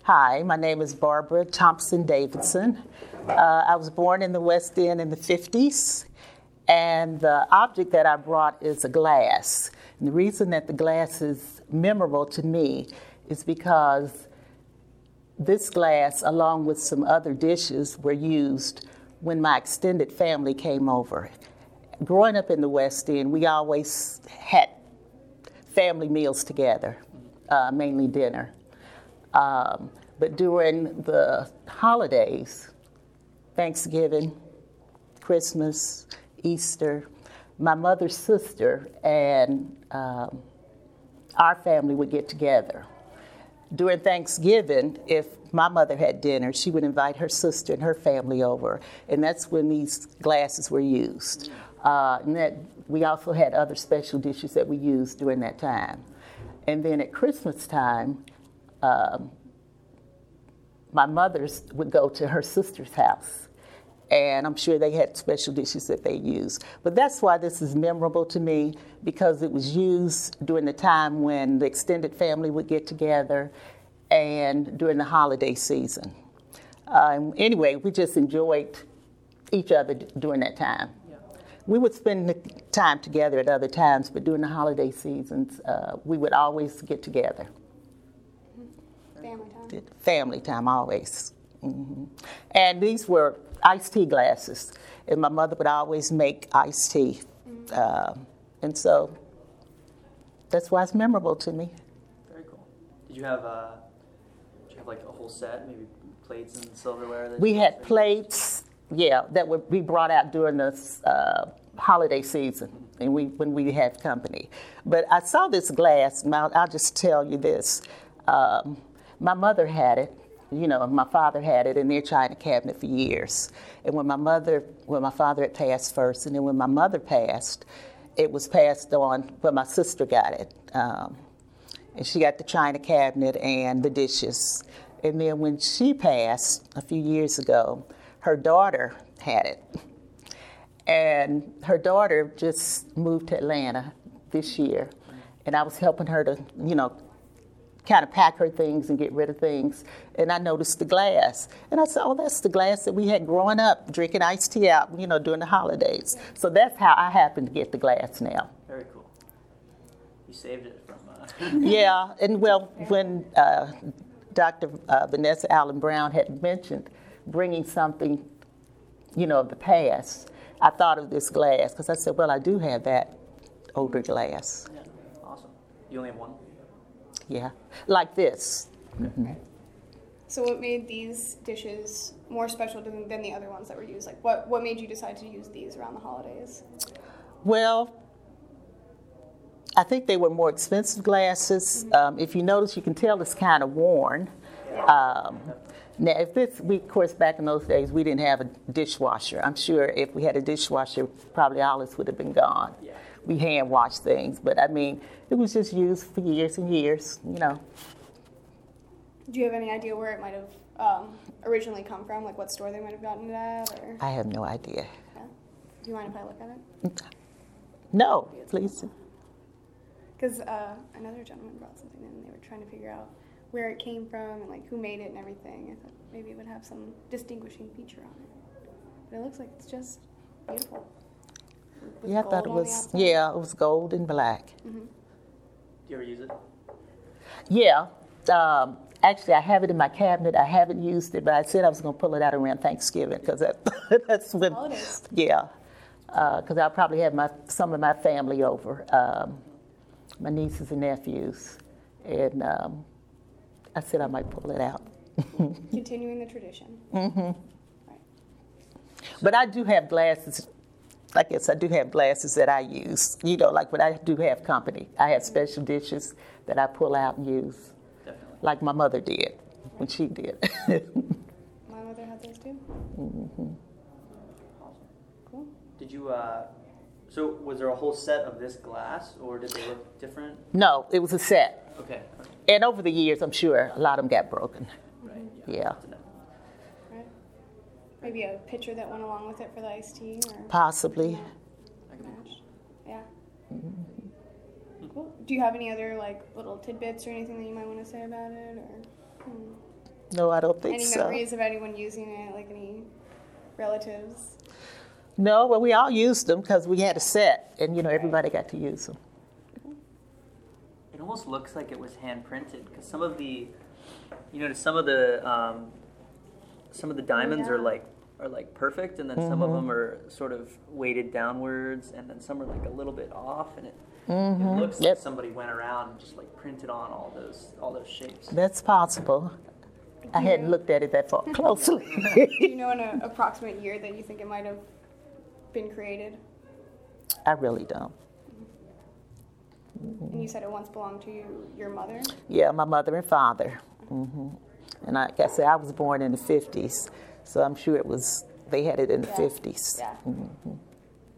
Hi, my name is Barbara Thompson Davidson. I was born in the West End in the 50s, and the object that I brought is a glass. And the reason that the glass is memorable to me is because this glass, along with some other dishes, were used when my extended family came over. Growing up in the West End, we always had family meals together, mainly dinner. But during the holidays, Thanksgiving, Christmas, Easter, my mother's sister and our family would get together. During Thanksgiving, if my mother had dinner, she would invite her sister and her family over, and that's when these glasses were used. And that we also had other special dishes that we used during that time. And then at Christmas time, my mother would go to her sister's house, and I'm sure they had special dishes that they used. But that's why this is memorable to me, because it was used during the time when the extended family would get together and during the holiday season. Anyway, we just enjoyed each other during that time. We would spend the time together at other times, but during the holiday seasons, we would always get together. Family time. Family time, always. Mm-hmm. And these were iced tea glasses, and my mother would always make iced tea. And so that's why it's memorable to me. Very cool. Did you have like a whole set, maybe plates and silverware? We had plates. Yeah, that would be brought out during the holiday season, and when we had company. But I saw this glass, and I'll just tell you this. My mother had it, my father had it in their china cabinet for years. And when my father had passed first, and then when my mother passed, it was passed on, my sister got it. And she got the china cabinet and the dishes. And then when she passed a few years ago, her daughter had it. And her daughter just moved to Atlanta this year. And I was helping her to, kind of pack her things and get rid of things. And I noticed the glass. And I said, oh, that's the glass that we had growing up, drinking iced tea out, during the holidays. So that's how I happened to get the glass now. Very cool. You saved it from... Yeah, and when Dr. Vanessa Allen Brown had mentioned bringing something, of the past, I thought of this glass, because I said, well, I do have that older glass. Yeah, awesome. You only have one? Yeah, like this. Mm-hmm. So what made these dishes more special than the other ones that were used? Like, what made you decide to use these around the holidays? Well, I think they were more expensive glasses. Mm-hmm. If you notice, you can tell it's kind of worn. Now, of course, back in those days, we didn't have a dishwasher. I'm sure if we had a dishwasher, probably all this would have been gone. Yeah. We hand washed things, but I mean, it was just used for years and years, Do you have any idea where it might have originally come from, like what store they might have gotten it at? Or? I have no idea. Yeah. Do you mind if I look at it? No, please. Because another gentleman brought something in, and they were trying to figure out where it came from and like who made it and everything. I thought maybe it would have some distinguishing feature on it. But it looks like it's just beautiful. Yeah, I thought it was, it was gold and black. Mm-hmm. Do you ever use it? Yeah. Actually, I have it in my cabinet. I haven't used it, but I said I was going to pull it out around Thanksgiving, because that's when, holidays. Yeah. Because I'll probably have some of my family over, my nieces and nephews. And I said I might pull it out. Continuing the tradition. Mm-hmm. Right. But I do have glasses. I guess I do have glasses that I use. Like when I do have company, I have special dishes that I pull out and use. Definitely. Like my mother did when she did. My mother had those too. Mm-hmm. Awesome. Cool. Did you, so was there a whole set of this glass, or did they look different? No, it was a set. Okay. And over the years, I'm sure a lot of them got broken. Right. Yeah. Right. Maybe a picture that went along with it for the iced tea, or Possibly. I can match. Yeah. Cool. Do you have any other like little tidbits or anything that you might want to say about it, or? No, I don't think Any so. memories of anyone using it, like any relatives? No, well, we all used them because we had a set, and everybody got to use them. It almost looks like it was hand printed because some of the, some of the diamonds are like perfect, and then some of them are sort of weighted downwards, and then some are like a little bit off, and it looks like somebody went around and just like printed on all those shapes. That's possible. I hadn't looked at it that far closely. Do you know an approximate year that you think it might have been created? I really don't. And you said it once belonged to your mother? Yeah, my mother and father. And like I said, I was born in the 50s, so I'm sure they had it in the 50s. Yeah.